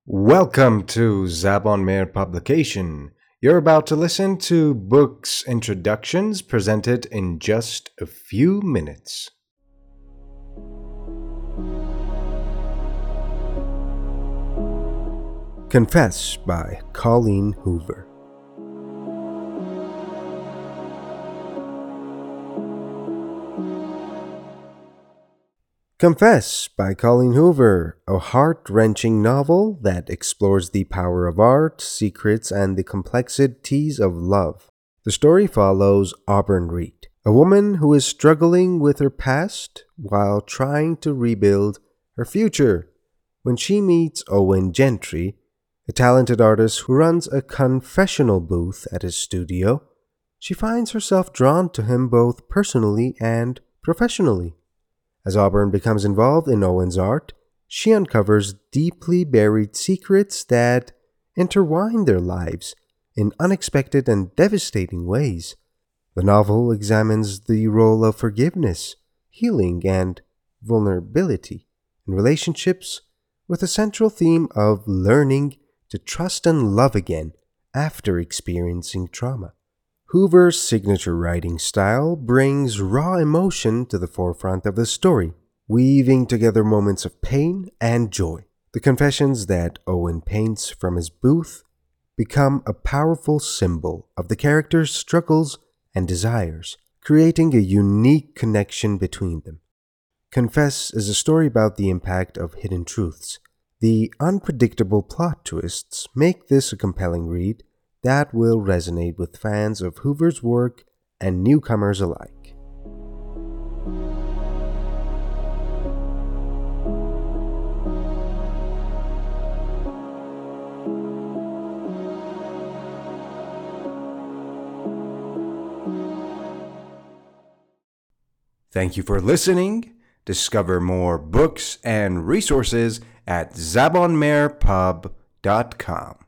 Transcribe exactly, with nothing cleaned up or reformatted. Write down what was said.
Welcome to Zabon Meir Publication. You're about to listen to books introductions presented in just a few minutes. Confess by Colleen Hoover. Confess by Colleen Hoover, a heart-wrenching novel that explores the power of art, secrets, and the complexities of love. The story follows Auburn Reed, a woman who is struggling with her past while trying to rebuild her future. When she meets Owen Gentry, a talented artist who runs a confessional booth at his studio, she finds herself drawn to him both personally and professionally. As Auburn becomes involved in Owen's art, she uncovers deeply buried secrets that intertwine their lives in unexpected and devastating ways. The novel examines the role of forgiveness, healing, and vulnerability in relationships, with a central theme of learning to trust and love again after experiencing trauma. Hoover's signature writing style brings raw emotion to the forefront of the story, weaving together moments of pain and joy. The confessions that Owen paints from his booth become a powerful symbol of the character's struggles and desires, creating a unique connection between them. Confess is a story about the impact of hidden truths. The unpredictable plot twists make this a compelling read that will resonate with fans of Hoover's work and newcomers alike. Thank you for listening. Discover more books and resources at zabon meir pub dot com.